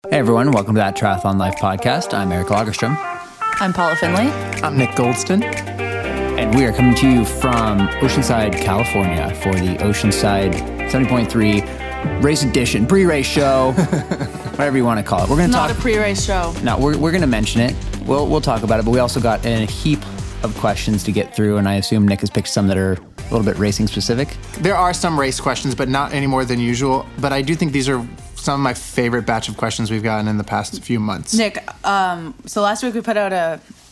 Hey everyone, welcome to that Triathlon Life podcast. I'm Eric Lagerstrom. I'm Paula Finley. I'm Nick Goldston. And we are coming to you from Oceanside, California for the Oceanside 70.3 race edition, pre-race show, whatever you want to call it. We're going to Not a pre-race show. No, we're going to mention it. We'll talk about it, but we also got a heap of questions to get through, and I assume Nick has picked some that are a little bit racing specific. There are some race questions, but not any more than usual. But I do think these are some of my favorite batch of questions we've gotten in the past few months. Nick, so last week we put out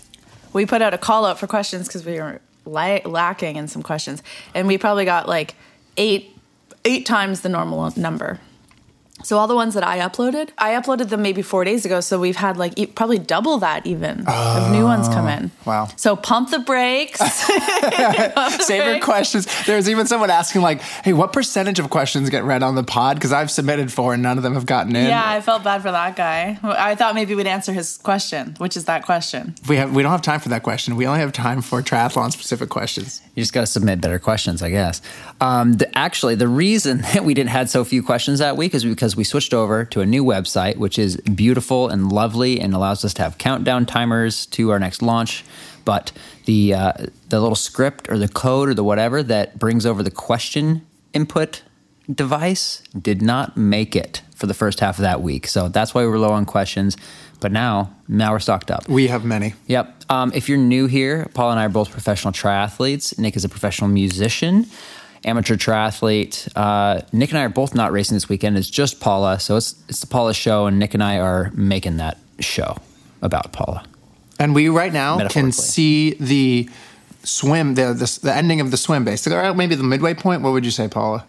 a call out for questions because we were lacking in some questions, and we probably got like eight times the normal number. So all the ones that I uploaded them maybe 4 days ago. So we've had like probably double that even of new ones come in. Wow. So pump the brakes. Favorite questions. There was even someone asking like, hey, what percentage of questions get read on the pod? Because I've submitted 4 and none of them have gotten in. Yeah, I felt bad for that guy. I thought maybe we'd answer his question, which is that question. We don't have time for that question. We only have time for triathlon specific questions. You just got to submit better questions, I guess. The reason that we didn't had so few questions that week is because we switched over to a new website, which is beautiful and lovely and allows us to have countdown timers to our next launch. But the little script or the code or the whatever that brings over the question input device did not make it for the first half of that week. So that's why we were low on questions. But now we're stocked up. We have many. Yep. If you're new here, Paul and I are both professional triathletes. Nick is a professional musician, amateur triathlete. Nick and I are both not racing this weekend. It's just Paula. So it's the Paula show, and Nick and I are making that show about Paula. And we right now can see the swim, the ending of the swim, basically. Or maybe the midway point. What would you say, Paula?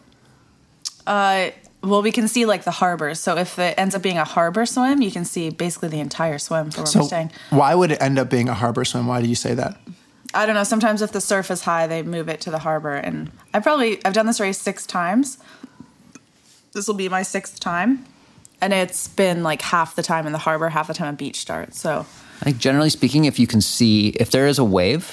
Well, we can see like the harbor. So if it ends up being a harbor swim, you can see basically the entire swim from where we're staying. Why would it end up being a harbor swim? Why do you say that? I don't know. Sometimes if the surf is high, they move it to the harbor. And I've done this race 6 times. This will be my 6th time. And it's been like half the time in the harbor, half the time a beach start. So I think generally speaking, if you can see, if there is a wave,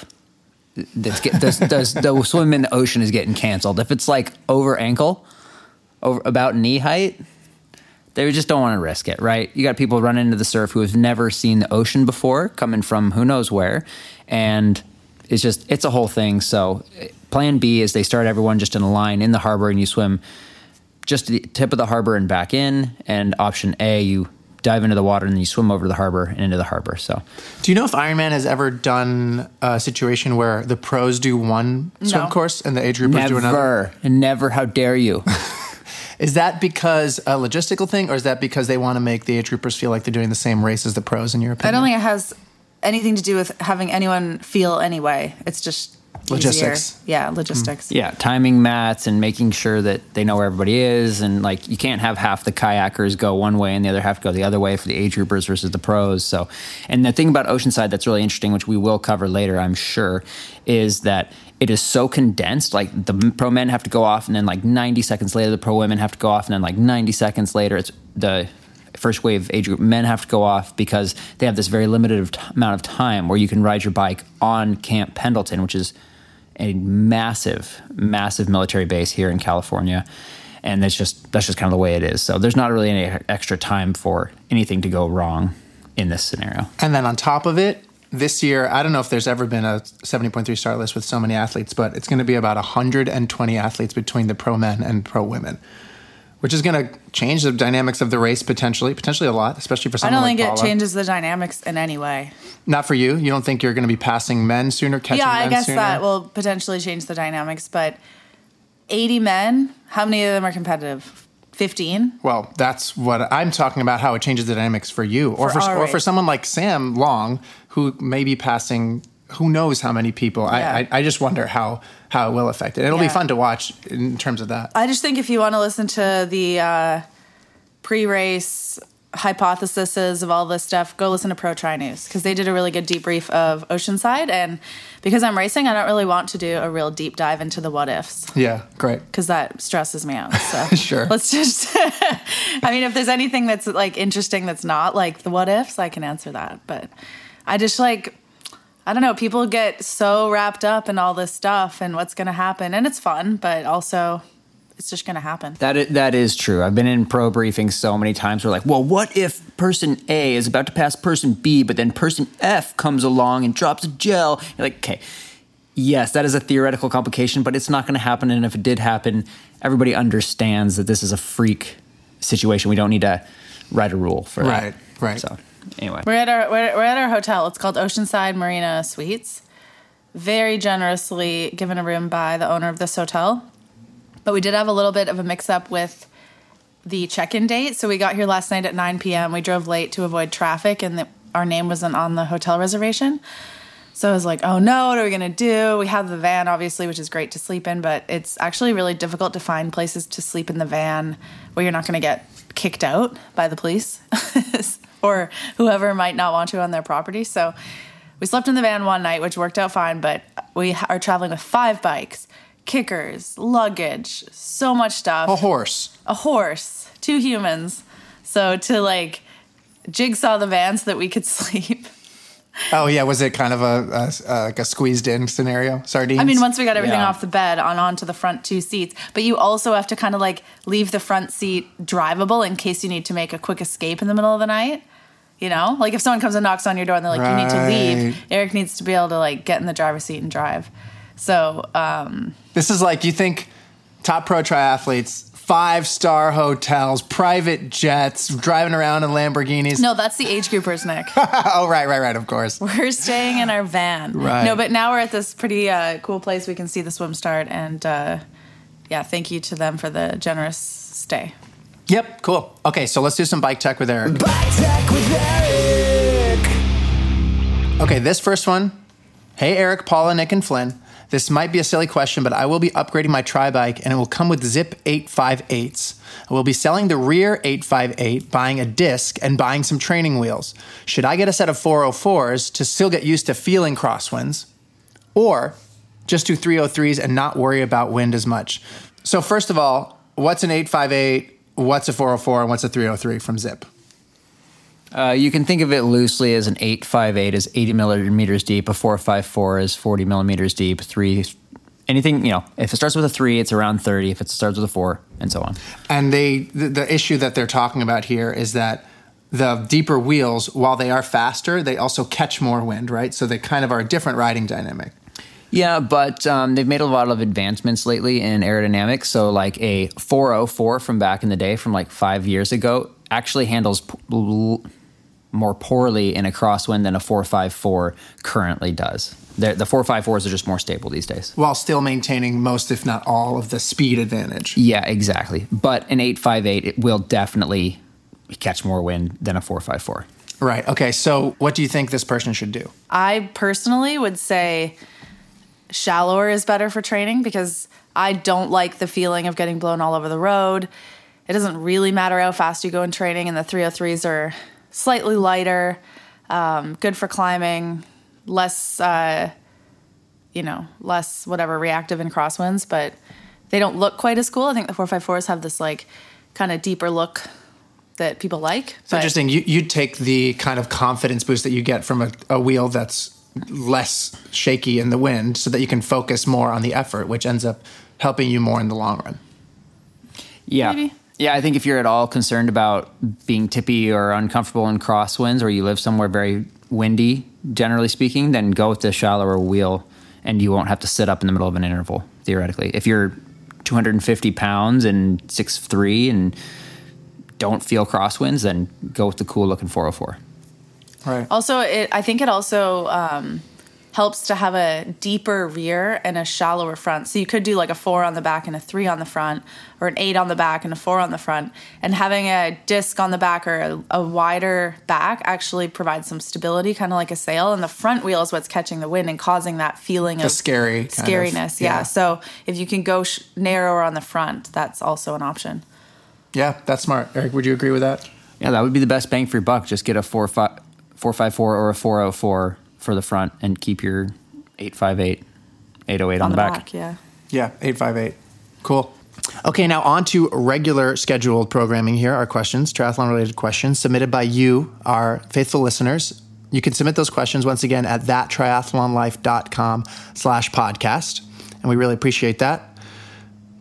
the swim in the ocean is getting canceled. If it's like over ankle, over about knee height, they just don't want to risk it, right? You got people running into the surf who have never seen the ocean before, coming from who knows where, and it's a whole thing. So plan B is they start everyone just in a line in the harbor, and you swim just to the tip of the harbor and back in, and option A, you dive into the water and then you swim over to the harbor and into the harbor. So, do you know if Ironman has ever done a situation where the pros do one swim course and the age groupers do another? Never. How dare you? Is that because a logistical thing, or is that because they want to make the age groupers feel like they're doing the same race as the pros, in your opinion? I don't think it has anything to do with having anyone feel any way. It's just logistics. Easier. Yeah, logistics. Yeah, timing mats and making sure that they know where everybody is. And like, you can't have half the kayakers go one way and the other half go the other way for the age groupers versus the pros. So, and the thing about Oceanside that's really interesting, which we will cover later, I'm sure, is that it is so condensed. Like, the pro men have to go off, and then like 90 seconds later, the pro women have to go off, and then like 90 seconds later, it's the first wave age group men have to go off, because they have this very limited amount of time where you can ride your bike on Camp Pendleton, which is a massive, massive military base here in California. And that's just kind of the way it is. So there's not really any extra time for anything to go wrong in this scenario. And then on top of it, this year, I don't know if there's ever been a 70.3 start list with so many athletes, but it's going to be about 120 athletes between the pro men and pro women, which is going to change the dynamics of the race potentially a lot, especially for someone like Paula. I don't think it changes the dynamics in any way. Not for you? You don't think you're going to be passing men sooner, catching men sooner? Yeah, I guess that will potentially change the dynamics, but 80 men, how many of them are competitive? 15? Well, that's what I'm talking about, how it changes the dynamics for you. Or for someone like Sam Long, who may be passing who knows how many people. Yeah. I just wonder how it will affect it. It'll be fun to watch in terms of that. I just think if you want to listen to the pre-race hypotheses of all this stuff, go listen to Pro Tri News, because they did a really good debrief of Oceanside. And because I'm racing, I don't really want to do a real deep dive into the what ifs. Yeah, great. Because that stresses me out. So sure. Let's just, I mean, if there's anything that's like interesting that's not like the what ifs, I can answer that. But I just I don't know, people get so wrapped up in all this stuff and what's going to happen. And it's fun, but also it's just going to happen. That is true. I've been in pro briefings so many times where like, well, what if person A is about to pass person B, but then person F comes along and drops a gel? You're like, okay, yes, that is a theoretical complication, but it's not going to happen. And if it did happen, everybody understands that this is a freak situation. We don't need to write a rule for that. Right. So anyway, We're at our hotel. It's called Oceanside Marina Suites. Very generously given a room by the owner of this hotel. But we did have a little bit of a mix-up with the check-in date. So we got here last night at 9 p.m. We drove late to avoid traffic, and our name wasn't on the hotel reservation. So I was like, oh no, what are we going to do? We have the van, obviously, which is great to sleep in, but it's actually really difficult to find places to sleep in the van where you're not going to get kicked out by the police or whoever might not want you on their property. So we slept in the van one night, which worked out fine, but we are traveling with 5 bikes, kickers, luggage, so much stuff. A horse, 2 humans. So to like jigsaw the van so that we could sleep. Oh yeah, was it kind of like a squeezed in scenario? Sardines? I mean, once we got everything Yeah. off the bed onto the front 2 seats, but you also have to kind of like leave the front seat drivable in case you need to make a quick escape in the middle of the night. You know, like if someone comes and knocks on your door and they're like, you need to leave, Eric needs to be able to like get in the driver's seat and drive. So This is like, you think top pro triathletes, 5-star hotels, private jets, driving around in Lamborghinis. no, that's the age groupers, Nick. Oh, right, of course. We're staying in our van. Right. No, but now we're at this pretty cool place. We can see the swim start, and yeah, thank you to them for the generous stay. Yep, cool. Okay, so let's do some bike tech with Eric. Bike Tech with Eric. Okay, this first one. Hey, Eric, Paula, Nick, and Flynn. This might be a silly question, but I will be upgrading my tri-bike, and it will come with Zip 858s. I will be selling the rear 858, buying a disc, and buying some training wheels. Should I get a set of 404s to still get used to feeling crosswinds? Or just do 303s and not worry about wind as much? So first of all, what's an 858, what's a 404, and what's a 303 from Zip? you can think of it loosely as an 858 is 80 millimeters deep, a 454 is 40 millimeters deep, anything, if it starts with a 3, it's around 30, if it starts with a 4, and so on. And the issue that they're talking about here is that the deeper wheels, while they are faster, they also catch more wind, right? So they kind of are a different riding dynamic. Yeah, but they've made a lot of advancements lately in aerodynamics. So like a 404 from back in the day, from like 5 years ago, actually handles more poorly in a crosswind than a 454 currently does. The 454s are just more stable these days. While still maintaining most, if not all, of the speed advantage. Yeah, exactly. But an 858, it will definitely catch more wind than a 454. Right. Okay, so what do you think this person should do? I personally would say shallower is better for training because I don't like the feeling of getting blown all over the road. It doesn't really matter how fast you go in training, and the 303s are slightly lighter, good for climbing, less whatever reactive in crosswinds, but they don't look quite as cool. I think the 454s have this like kind of deeper look that people like. It's interesting. You'd take the kind of confidence boost that you get from a wheel that's less shaky in the wind so that you can focus more on the effort, which ends up helping you more in the long run. Yeah. Maybe. Yeah, I think if you're at all concerned about being tippy or uncomfortable in crosswinds, or you live somewhere very windy, generally speaking, then go with the shallower wheel and you won't have to sit up in the middle of an interval, theoretically. If you're 250 pounds and 6'3" and don't feel crosswinds, then go with the cool-looking 404. Right. Also, I think it also helps to have a deeper rear and a shallower front. So you could do like a 4 on the back and a 3 on the front, or an 8 on the back and a 4 on the front. And having a disc on the back or a wider back actually provides some stability, kind of like a sail. And the front wheel is what's catching the wind and causing that feeling of scariness. Yeah. So if you can go narrower on the front, that's also an option. Yeah, that's smart. Eric, would you agree with that? Yeah, that would be the best bang for your buck. Just get a 454 or a 404 for the front and keep your 858, 808 on the back. Yeah. Yeah, 858. Cool. Okay, now on to regular scheduled programming here. Our questions, triathlon-related questions, submitted by you, our faithful listeners. You can submit those questions once again at thattriathlonlife.com/podcast, and we really appreciate that.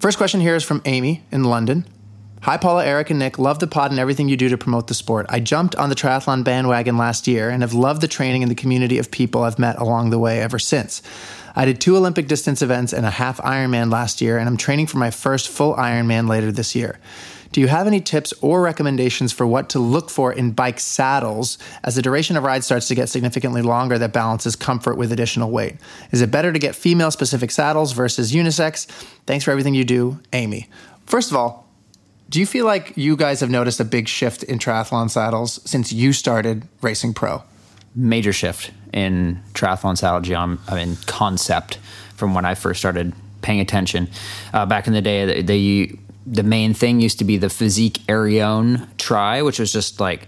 First question here is from Amy in London. Hi, Paula, Eric, and Nick. Love the pod and everything you do to promote the sport. I jumped on the triathlon bandwagon last year and have loved the training and the community of people I've met along the way ever since. I did 2 Olympic distance events and a half Ironman last year, and I'm training for my first full Ironman later this year. Do you have any tips or recommendations for what to look for in bike saddles as the duration of ride starts to get significantly longer that balances comfort with additional weight? Is it better to get female-specific saddles versus unisex? Thanks for everything you do, Amy. First of all, do you feel like you guys have noticed a big shift in triathlon saddles since you started racing pro? Major shift in triathlon saddle concept from when I first started paying attention. Back in the day, the main thing used to be the Physique Arione Tri, which was just like,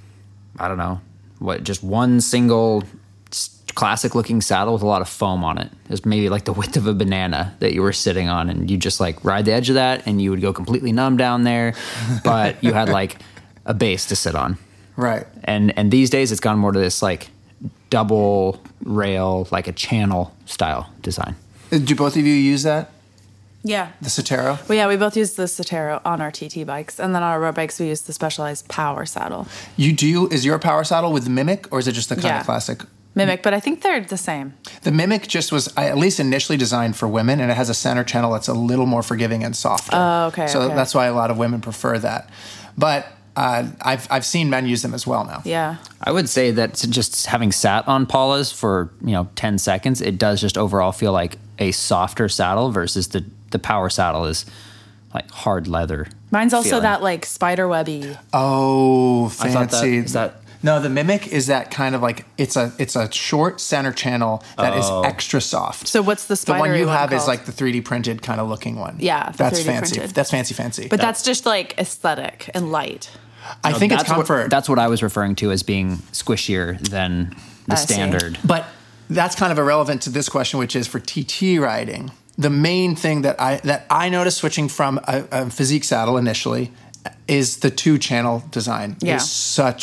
I don't know, just one single classic looking saddle with a lot of foam on it. It was maybe like the width of a banana that you were sitting on, and you just like ride the edge of that and you would go completely numb down there, but you had like a base to sit on. Right. And these days it's gone more to this like double rail, like a channel style design. Do both of you use that? Yeah. The Cetero? Well, yeah, we both use the Cetero on our TT bikes, and then on our road bikes we use the Specialized Power saddle. Is your power saddle with the Mimic, or is it just the kind of classic? Mimic, but I think they're the same. The Mimic just was at least initially designed for women, and it has a center channel that's a little more forgiving and softer. Oh, okay. So okay. that's why a lot of women prefer that. But I've seen men use them as well now. Yeah. I would say that just having sat on Paula's for 10 seconds, it does just overall feel like a softer saddle versus the power saddle is like hard leather. Mine's also feeling. that like spider webby. Oh, fancy. I thought is that. No, the Mimic is that kind of like it's a short center channel that is extra soft. So what's the spider? The one you have called? is like the 3D printed kind of looking one. Yeah, that's 3D fancy. printed. That's fancy. But that's just like aesthetic and light. I think it's comfort. That's what I was referring to as being squishier than the standard. But that's kind of irrelevant to this question, which is for TT riding. The main thing that I noticed switching from a Physique saddle initially is the 2-channel design. Yeah. It's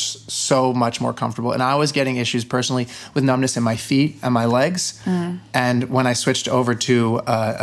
so much more comfortable. And I was getting issues personally with numbness in my feet and my legs. Mm. And when I switched over to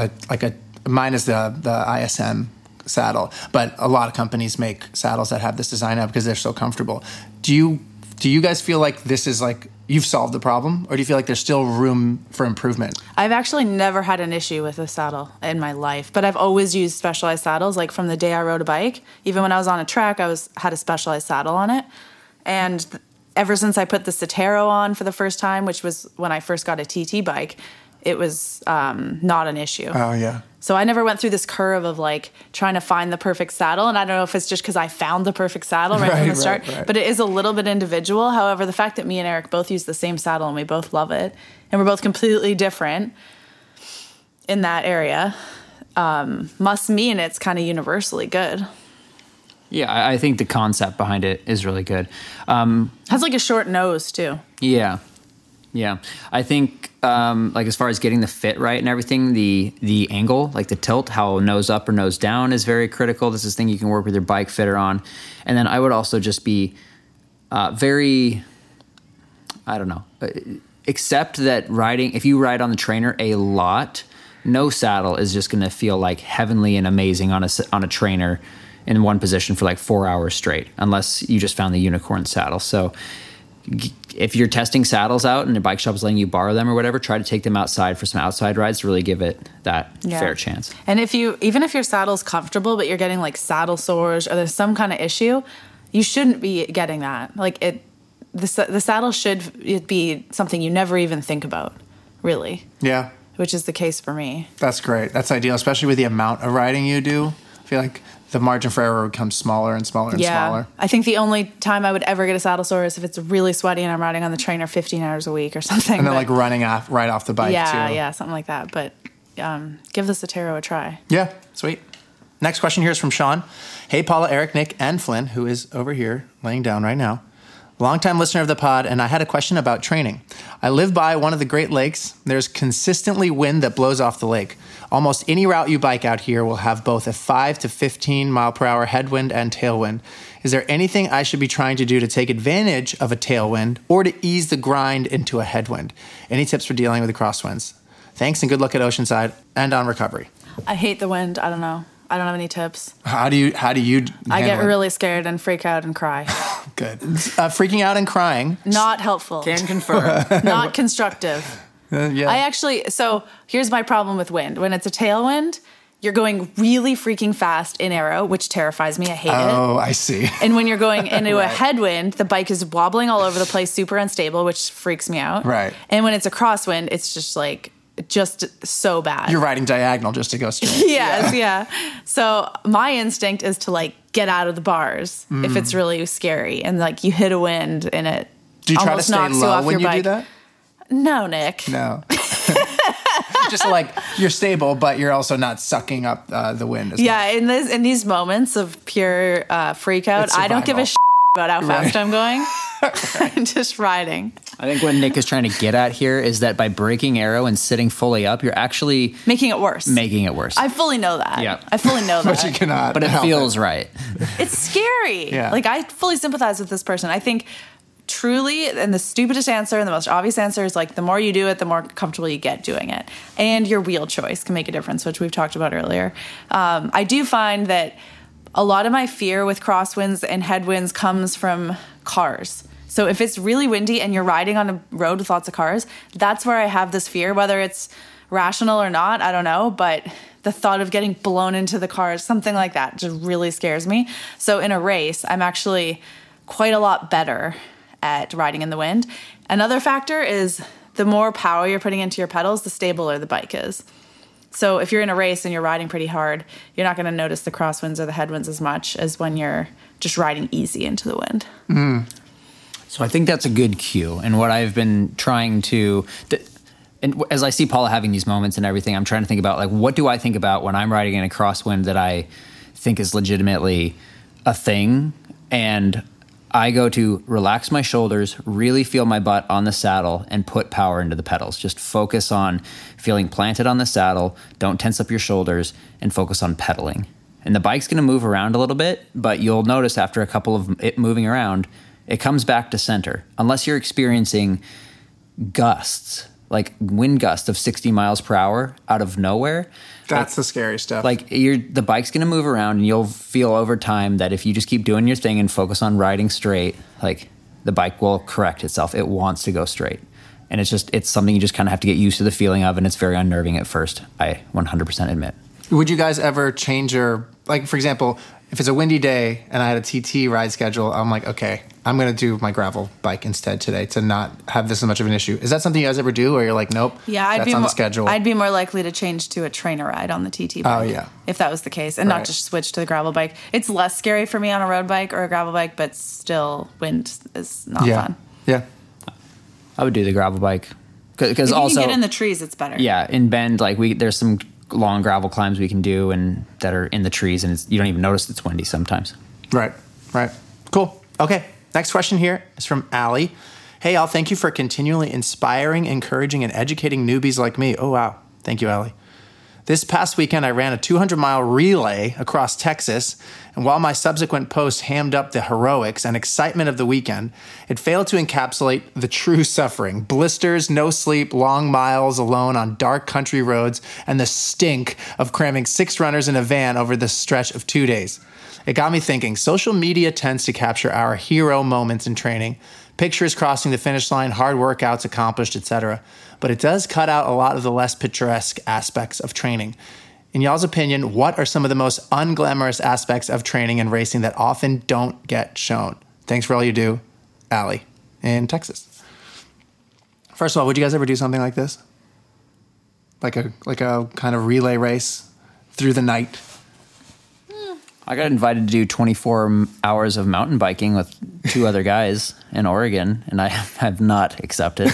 mine is the ISM saddle, but a lot of companies make saddles that have this design now because they're so comfortable. Do you guys feel like this is like you've solved the problem, or do you feel like there's still room for improvement? I've actually never had an issue with a saddle in my life, but I've always used Specialized saddles. Like from the day I rode a bike, even when I was on a track, had a Specialized saddle on it. And ever since I put the Cetero on for the first time, which was when I first got a TT bike, it was not an issue. Oh, yeah. So I never went through this curve of like trying to find the perfect saddle. And I don't know if it's just because I found the perfect saddle right from the start, right. But it is a little bit individual. However, the fact that me and Eric both use the same saddle and we both love it, and we're both completely different in that area, must mean it's kind of universally good. Yeah, I think the concept behind it is really good. Has like a short nose too. Yeah. I think like as far as getting the fit right and everything, the angle, like the tilt, how nose up or nose down is very critical. This is a thing you can work with your bike fitter on. And then I would also just be very, I don't know, accept that if you ride on the trainer a lot, no saddle is just going to feel like heavenly and amazing on a trainer in one position for like 4 hours straight, unless you just found the unicorn saddle. So if you're testing saddles out and the bike shop is letting you borrow them or whatever, try to take them outside for some outside rides to really give it that fair chance. And even if your saddle's comfortable, but you're getting like saddle sores or there's some kind of issue, you shouldn't be getting that. Like the saddle should be something you never even think about, really. Yeah. Which is the case for me. That's great. That's ideal, especially with the amount of riding you do. I feel like the margin for error becomes smaller and smaller and smaller. I think the only time I would ever get a saddle sore is if it's really sweaty and I'm riding on the trainer 15 hours a week or something. And then like running right off the bike too. Yeah, something like that. But give the Cetero a try. Yeah, sweet. Next question here is from Sean. Hey, Paula, Eric, Nick, and Flynn, who is over here laying down right now. Longtime listener of the pod, and I had a question about training. I live by one of the Great Lakes. There's consistently wind that blows off the lake. Almost any route you bike out here will have both a 5 to 15 mile per hour headwind and tailwind. Is there anything I should be trying to do to take advantage of a tailwind or to ease the grind into a headwind? Any tips for dealing with the crosswinds? Thanks and good luck at Oceanside and on recovery. I hate the wind. I don't know. I don't have any tips. How do you I get handle it? really scared and freak out and cry. Good. Freaking out and crying. Not helpful. Can confirm. Not constructive. Yeah. So here's my problem with wind. When it's a tailwind, you're going really freaking fast in aero, which terrifies me. I hate it. Oh, I see. And when you're going into a headwind, the bike is wobbling all over the place, super unstable, which freaks me out. Right. And when it's a crosswind, it's just so bad. You're riding diagonal just to go straight. Yes, yeah. So my instinct is to get out of the bars if it's really scary, and you hit a wind and it Do you try to almost stay knocks you low off when your you bike. do that? No, Nick. No. Just you're stable, but you're also not sucking up the wind as much. Yeah, in these moments of pure freak out, It's I don't give a survival. about how fast I'm going. I'm just riding. I think what Nick is trying to get at here is that by breaking aero and sitting fully up, you're actually Making it worse. making it worse. I fully know that. Yeah. I fully know that. But you cannot. but it help feels right. It's scary. Yeah. I fully sympathize with this person. I think truly, and the stupidest answer and the most obvious answer is the more you do it, the more comfortable you get doing it. And your wheel choice can make a difference, which we've talked about earlier. I do find that a lot of my fear with crosswinds and headwinds comes from cars. So if it's really windy and you're riding on a road with lots of cars, that's where I have this fear, whether it's rational or not, I don't know, but the thought of getting blown into the cars, something like that, just really scares me. So in a race, I'm actually quite a lot better at riding in the wind. Another factor is the more power you're putting into your pedals, the stabler the bike is. So if you're in a race and you're riding pretty hard, you're not going to notice the crosswinds or the headwinds as much as when you're just riding easy into the wind. So I think that's a good cue. And what I've been trying to, and as I see Paula having these moments and everything, I'm trying to think about what do I think about when I'm riding in a crosswind that I think is legitimately a thing. And I go to relax my shoulders, really feel my butt on the saddle, and put power into the pedals. Just focus on feeling planted on the saddle. Don't tense up your shoulders, and focus on pedaling. And the bike's going to move around a little bit, but you'll notice after a couple of it moving around, it comes back to center. Unless you're experiencing gusts, like wind gusts of 60 miles per hour out of nowhere. That's the scary stuff. The bike's going to move around, and you'll feel over time that if you just keep doing your thing and focus on riding straight, the bike will correct itself. It wants to go straight. And it's something you just kind of have to get used to the feeling of, and it's very unnerving at first, I 100% admit. Would you guys ever change your, for example, if it's a windy day and I had a TT ride schedule, I'm okay, I'm going to do my gravel bike instead today to not have this as much of an issue. Is that something you guys ever do, or you're nope, yeah, that's on the schedule? I'd be more likely to change to a trainer ride on the TT bike. Oh, yeah. If that was the case, and not just switch to the gravel bike. It's less scary for me on a road bike or a gravel bike, but still, wind is not fun. Yeah. I would do the gravel bike. Because If also, you can get in the trees, it's better. yeah, in Bend, there's some long gravel climbs we can do and that are in the trees, and you don't even notice it's windy sometimes. Right. Cool. Okay. Next question here is from Allie. Hey, Al, thank you for continually inspiring, encouraging, and educating newbies like me. Oh, wow. Thank you, Allie. This past weekend, I ran a 200-mile relay across Texas, and while my subsequent post hammed up the heroics and excitement of the weekend, it failed to encapsulate the true suffering: blisters, no sleep, long miles alone on dark country roads, and the stink of cramming 6 runners in a van over the stretch of 2 days. It got me thinking, social media tends to capture our hero moments in training, pictures crossing the finish line, hard workouts accomplished, etc., but it does cut out a lot of the less picturesque aspects of training. In y'all's opinion, what are some of the most unglamorous aspects of training and racing that often don't get shown? Thanks for all you do, Allie in Texas. First of all, would you guys ever do something like this? Like a kind of relay race through the night? I got invited to do 24 hours of mountain biking with 2 other guys in Oregon, and I have not accepted.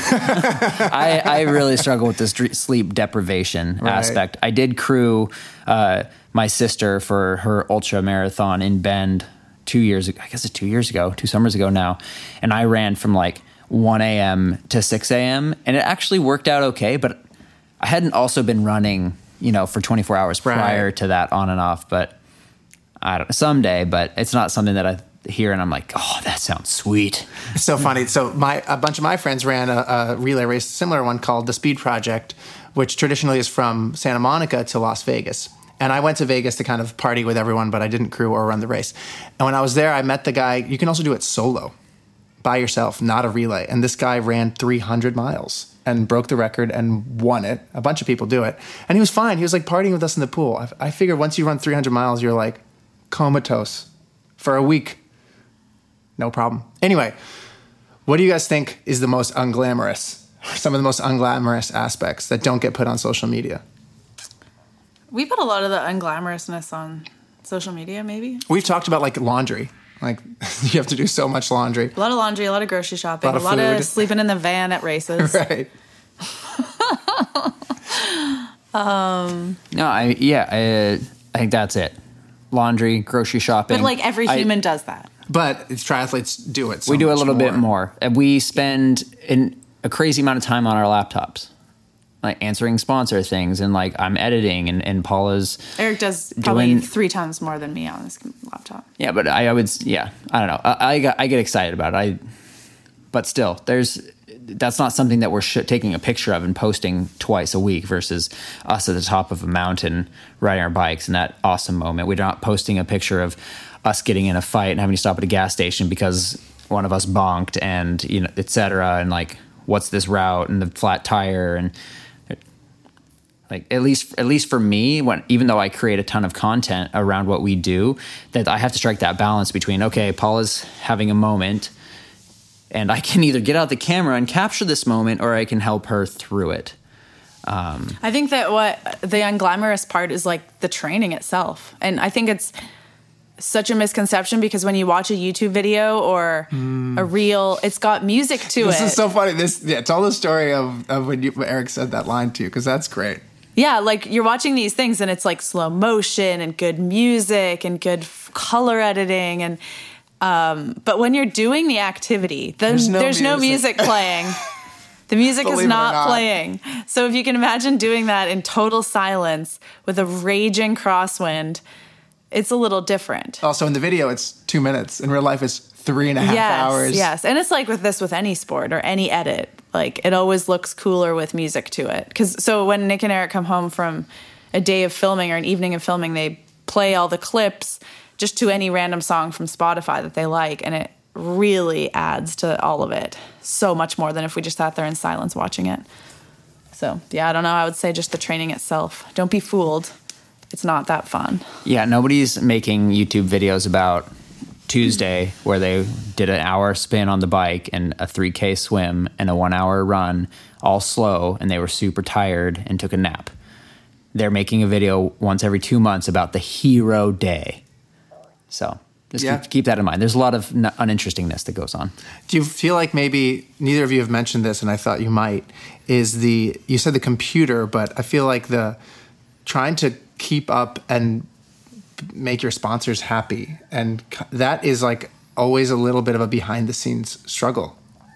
I really struggle with this sleep deprivation aspect. I did crew my sister for her ultra marathon in Bend 2 years ago. I guess it's 2 years ago, 2 summers ago now. And I ran from 1 a.m. to 6 a.m. And it actually worked out okay, but I hadn't also been running, for 24 hours prior to that on and off, but I don't know, someday, but it's not something that here, and I'm like, oh, that sounds sweet. It's so funny. So a bunch of my friends ran a relay race, a similar one called the Speed Project, which traditionally is from Santa Monica to Las Vegas. And I went to Vegas to kind of party with everyone, but I didn't crew or run the race. And when I was there, I met the guy. You can also do it solo, by yourself, not a relay. And this guy ran 300 miles and broke the record and won it. A bunch of people do it. And he was fine. He was like partying with us in the pool. I figured once you run 300 miles, you're like comatose for a week. No problem. Anyway, what do you guys think is the most unglamorous, some of the most unglamorous aspects that don't get put on social media? We put a lot of the unglamorousness on social media, maybe. We've talked about like laundry. Like you have to do so much laundry. A lot of laundry, a lot of grocery shopping, A lot of food. sleeping in the van at races. Right. No, I think that's it. Laundry, grocery shopping. But like every human does that. But it's triathletes do it so we do a much little bit more. And we spend a crazy amount of time on our laptops, like answering sponsor things, and like I'm editing, and Paula's Eric does probably 3 times more than me on his laptop. Yeah, but I don't know. I get excited about it. But still, that's not something that we're taking a picture of and posting twice a week versus us at the top of a mountain riding our bikes in that awesome moment. We're not posting a picture of us getting in a fight and having to stop at a gas station because one of us bonked and, you know, et cetera. And like, what's this route and the flat tire and like, at least for me, even though I create a ton of content around what we do, that I have to strike that balance between, okay, Paula's having a moment and I can either get out the camera and capture this moment or I can help her through it. I think that what the unglamorous part is like the training itself. And I think it's such a misconception because when you watch a YouTube video or a reel, it's got music to it. This is so funny. Tell the story of when Eric said that line to you, because that's great. Yeah, like you're watching these things and it's like slow motion and good music and good color editing and but when you're doing the activity, there's no music playing. The music is not playing. So if you can imagine doing that in total silence with a raging crosswind, it's a little different. Also, in the video, it's 2 minutes. In real life, it's 3.5 hours. Yes, and it's like with any sport or any edit. Like, it always looks cooler with music to it. So when Nick and Eric come home from a day of filming or an evening of filming, they play all the clips just to any random song from Spotify that they like, and it really adds to all of it so much more than if we just sat there in silence watching it. So, yeah, I don't know. I would say just the training itself. Don't be fooled. It's not that fun. Yeah, nobody's making YouTube videos about Tuesday where they did an hour spin on the bike and a 3K swim and a 1 hour run, all slow, and they were super tired and took a nap. They're making a video once every 2 months about the hero day. So just keep that in mind. There's a lot of uninterestingness that goes on. Do you feel like maybe neither of you have mentioned this, and I thought you might, you said the computer, but I feel like the trying to keep up and make your sponsors happy, and that is like always a little bit of a behind the scenes struggle.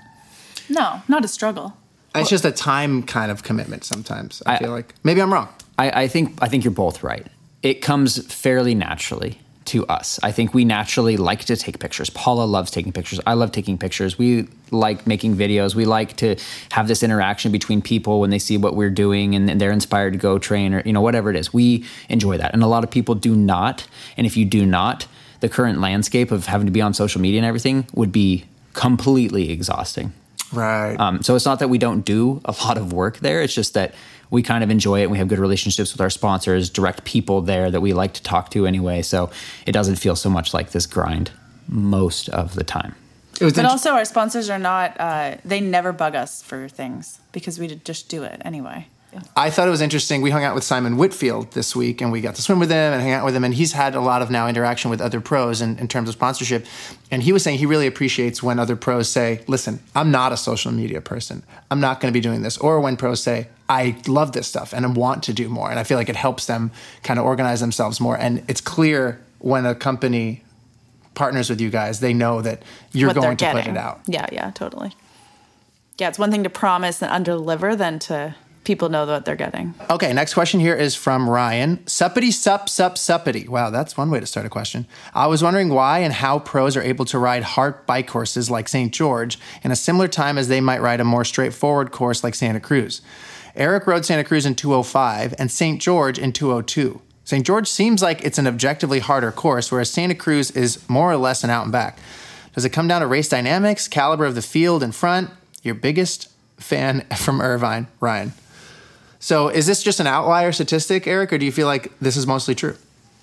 No, not a struggle. It's just a time kind of commitment sometimes. I feel like maybe I'm wrong. I think you're both right. It comes fairly naturally to us. I think we naturally like to take pictures. Paula loves taking pictures. I love taking pictures. We like making videos. We like to have this interaction between people when they see what we're doing and they're inspired to go train or, whatever it is. We enjoy that. And a lot of people do not. And if you do not, the current landscape of having to be on social media and everything would be completely exhausting. Right. So it's not that we don't do a lot of work there. It's just that we kind of enjoy it. And we have good relationships with our sponsors, direct people there that we like to talk to anyway. So it doesn't feel so much like this grind most of the time. But also our sponsors are not, they never bug us for things because we just do it anyway. I thought it was interesting. We hung out with Simon Whitfield this week, and we got to swim with him and hang out with him. And he's had a lot of now interaction with other pros in terms of sponsorship. And he was saying he really appreciates when other pros say, listen, I'm not a social media person. I'm not going to be doing this. Or when pros say, I love this stuff and I want to do more. And I feel like it helps them kind of organize themselves more. And it's clear when a company partners with you guys, they know that you're going to put it out. Yeah, totally. Yeah, it's one thing to promise and under-deliver than to people know what they're getting. Okay, next question here is from Ryan. Suppity sup sup suppity. Wow, that's one way to start a question. I was wondering why and how pros are able to ride hard bike courses like St. George in a similar time as they might ride a more straightforward course like Santa Cruz. Eric rode Santa Cruz in 205 and St. George in 202. St. George seems like it's an objectively harder course, whereas Santa Cruz is more or less an out and back. Does it come down to race dynamics, caliber of the field in front? Your biggest fan from Irvine, Ryan. So is this just an outlier statistic, Eric, or do you feel like this is mostly true?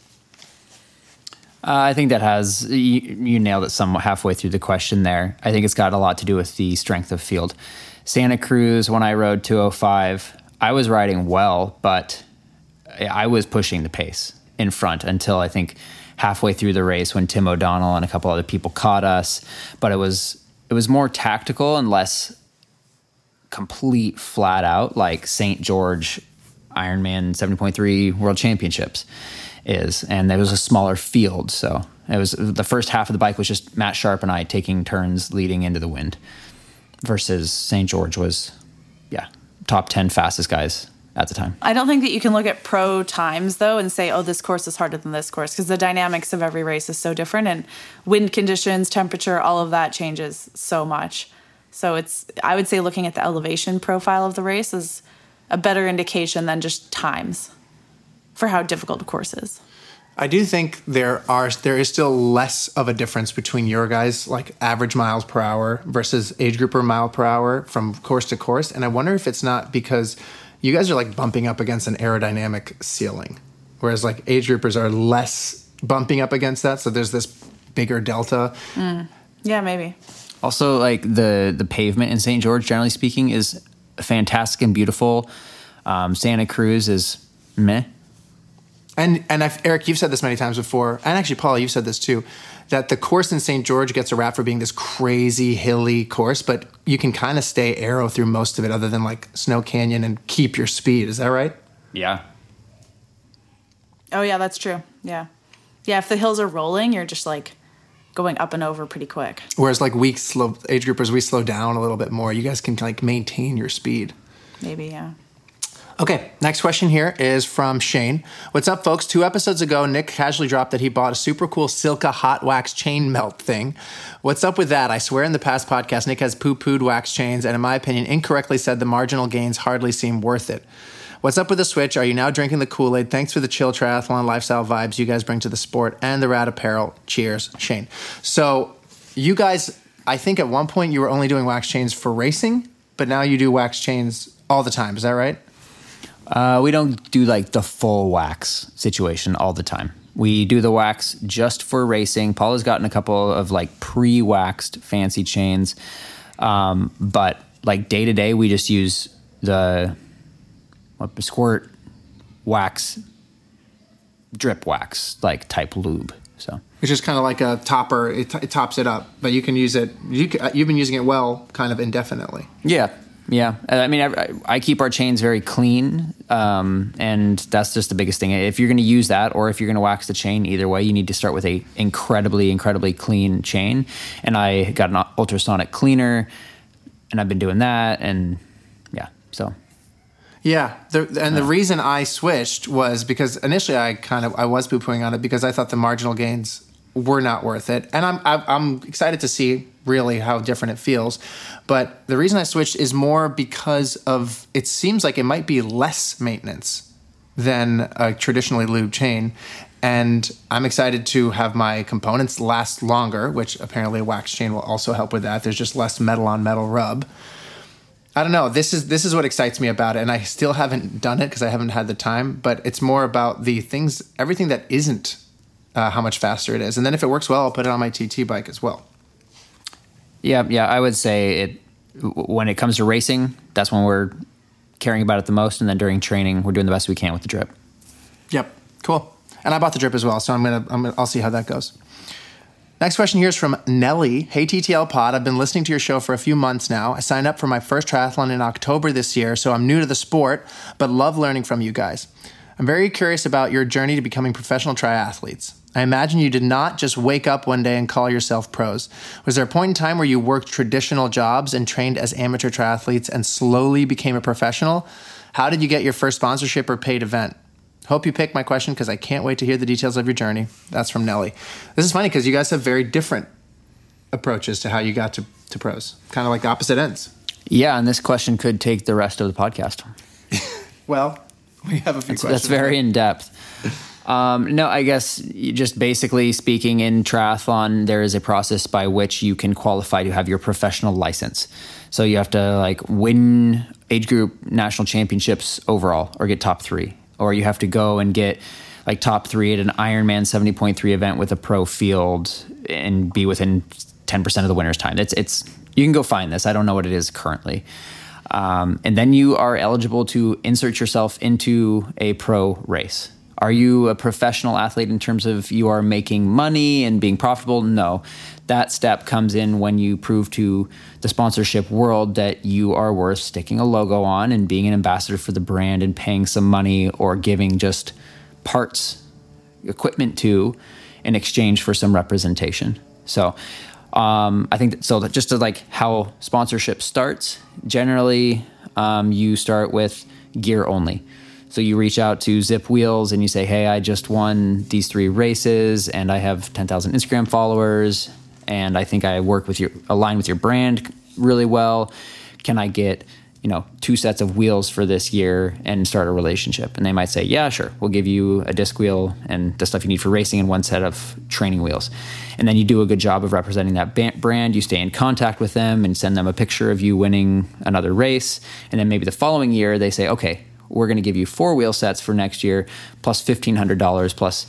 I think that has, you nailed it somewhat halfway through the question there. I think it's got a lot to do with the strength of field. Santa Cruz, when I rode 205, I was riding well, but I was pushing the pace in front until I think halfway through the race when Tim O'Donnell and a couple other people caught us. But it was more tactical and less complete flat out like St. George Ironman 70.3 World Championships is, and there was a smaller field, so it was the first half of the bike was just Matt Sharp and I taking turns leading into the wind, versus St. George was top 10 fastest guys at the time. I don't think that you can look at pro times though and say, oh, this course is harder than this course, because the dynamics of every race is so different, and wind conditions, temperature, all of that changes so much. So I would say looking at the elevation profile of the race is a better indication than just times for how difficult a course is. I do think there is still less of a difference between your guys, like average miles per hour versus age grouper mile per hour from course to course. And I wonder if it's not because you guys are like bumping up against an aerodynamic ceiling, whereas like age groupers are less bumping up against that. So there's this bigger delta. Yeah, maybe. Also, like the pavement in St. George, generally speaking, is fantastic and beautiful. Santa Cruz is meh. And Eric, you've said this many times before, and actually, Paula, you've said this too, that the course in St. George gets a rap for being this crazy hilly course, but you can kind of stay aero through most of it other than like Snow Canyon and keep your speed. Is that right? Yeah. Oh, yeah, that's true. Yeah. Yeah, if the hills are rolling, you're just like going up and over pretty quick. Whereas like age groupers, we slow down a little bit more. You guys can like maintain your speed. Maybe, yeah. Okay, next question here is from Shane. What's up, folks? 2 episodes ago, Nick casually dropped that he bought a super cool Silka hot wax chain melt thing. What's up with that? I swear in the past podcast, Nick has poo-pooed wax chains and in my opinion, incorrectly said the marginal gains hardly seem worth it. What's up with the switch? Are you now drinking the Kool-Aid? Thanks for the chill triathlon lifestyle vibes you guys bring to the sport and the rad apparel. Cheers, Shane. So you guys, I think at one point you were only doing wax chains for racing, but now you do wax chains all the time. Is that right? We don't do like the full wax situation all the time. We do the wax just for racing. Paula's gotten a couple of like pre-waxed fancy chains. But like day to day, we just use the squirt wax, drip wax, like type lube. So it's just kind of like a topper. It tops it up, but you can use it. You've been using it well, kind of indefinitely. Yeah. I mean, I keep our chains very clean, and that's just the biggest thing. If you're going to use that, or if you're going to wax the chain, either way, you need to start with a incredibly clean chain. And I got an ultrasonic cleaner, and I've been doing that, and yeah, so. Yeah. The reason I switched was because initially I was poo-pooing on it because I thought the marginal gains were not worth it. And I'm excited to see really how different it feels. But the reason I switched is more because of, it seems like it might be less maintenance than a traditionally lubed chain. And I'm excited to have my components last longer, which apparently a wax chain will also help with that. There's just less metal on metal rub. I don't know. This is what excites me about it. And I still haven't done it because I haven't had the time. But it's more about the things, everything that isn't how much faster it is. And then if it works well, I'll put it on my TT bike as well. Yeah. I would say when it comes to racing, that's when we're caring about it the most. And then during training, we're doing the best we can with the drip. Yep. Cool. And I bought the drip as well. So I'll see how that goes. Next question here is from Nelly. Hey, TTL Pod. I've been listening to your show for a few months now. I signed up for my first triathlon in October this year, so I'm new to the sport, but love learning from you guys. I'm very curious about your journey to becoming professional triathletes. I imagine you did not just wake up one day and call yourself pros. Was there a point in time where you worked traditional jobs and trained as amateur triathletes and slowly became a professional? How did you get your first sponsorship or paid event? Hope you picked my question because I can't wait to hear the details of your journey. That's from Nelly. This is funny because you guys have very different approaches to how you got to pros. Kind of like opposite ends. Yeah, and this question could take the rest of the podcast. Well, we have a few questions. That's very in-depth. No, I guess just basically speaking, in triathlon, there is a process by which you can qualify to have your professional license. So you have to like win age group national championships overall or get top 3. Or you have to go and get like top 3 at an Ironman 70.3 event with a pro field and be within 10% of the winner's time. It's you can go find this. I don't know what it is currently. And then you are eligible to insert yourself into a pro race. Are you a professional athlete in terms of you are making money and being profitable? No. That step comes in when you prove to the sponsorship world that you are worth sticking a logo on and being an ambassador for the brand and paying some money or giving just parts, equipment to in exchange for some representation. So I think that just to like how sponsorship starts, generally you start with gear only. So you reach out to Zip Wheels and you say, hey, I just won these 3 races and I have 10,000 Instagram followers and I think I align with your brand really well. Can I get, 2 sets of wheels for this year and start a relationship? And they might say, yeah, sure. We'll give you a disc wheel and the stuff you need for racing and 1 set of training wheels. And then you do a good job of representing that brand. You stay in contact with them and send them a picture of you winning another race. And then maybe the following year they say, okay, we're going to give you 4 wheel sets for next year, plus $1,500, plus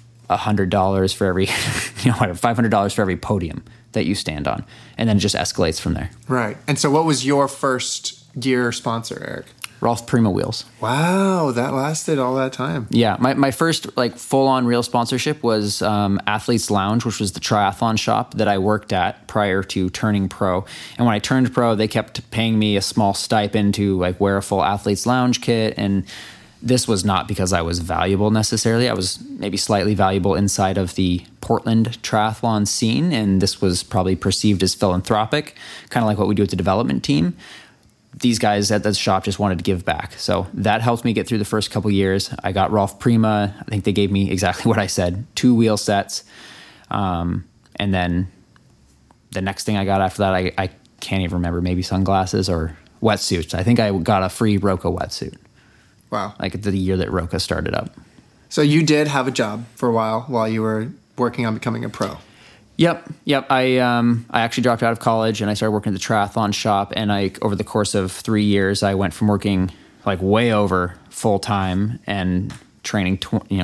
$100 for every, $500 for every podium that you stand on. And then it just escalates from there. Right. And so what was your first gear sponsor, Eric? Rolf Prima Wheels. Wow, that lasted all that time. Yeah, my first like full-on real sponsorship was Athletes Lounge, which was the triathlon shop that I worked at prior to turning pro. And when I turned pro, they kept paying me a small stipend to like wear a full Athletes Lounge kit. And this was not because I was valuable necessarily. I was maybe slightly valuable inside of the Portland triathlon scene, and this was probably perceived as philanthropic, kind of like what we do with the development team. These guys at the shop just wanted to give back. So that helped me get through the first couple years. I got Rolf Prima. I think they gave me exactly what I said, 2 wheel sets. And then the next thing I got after that, I can't even remember, maybe sunglasses or wetsuits. I think I got a free Roka wetsuit. Wow. Like the year that Roka started up. So you did have a job for a while you were working on becoming a pro. Yep. I actually dropped out of college and I started working at the triathlon shop. And over the course of 3 years, I went from working like way over full time and training,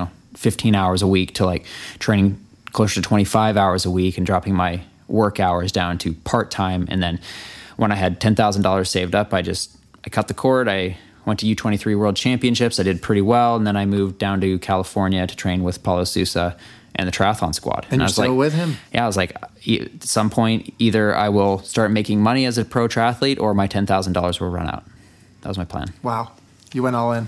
15 hours a week to like training closer to 25 hours a week and dropping my work hours down to part time. And then when I had $10,000 saved up, I cut the cord. I went to U23 World Championships. I did pretty well. And then I moved down to California to train with Paulo Sousa and the triathlon squad. And you're I was still like, with him? Yeah, I was like, at some point, either I will start making money as a pro triathlete or my $10,000 will run out. That was my plan. Wow. You went all in.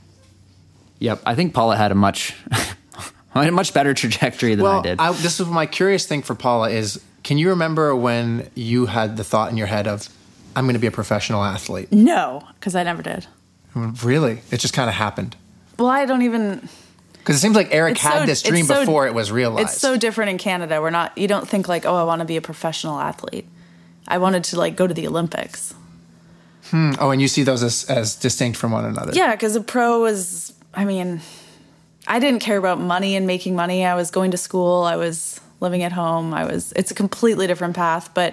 Yep. I think Paula had a much better trajectory than I did. This is my curious thing for Paula is, can you remember when you had the thought in your head of, I'm going to be a professional athlete? No, because I never did. Really? It just kind of happened? Well, I don't even... Because it seems like Eric had this dream before it was realized. It's so different in Canada. You don't think like, oh, I want to be a professional athlete. I wanted to like go to the Olympics. Oh, and you see those as distinct from one another. Yeah, because a pro is, I didn't care about money and making money. I was going to school. I was living at home. It's a completely different path, but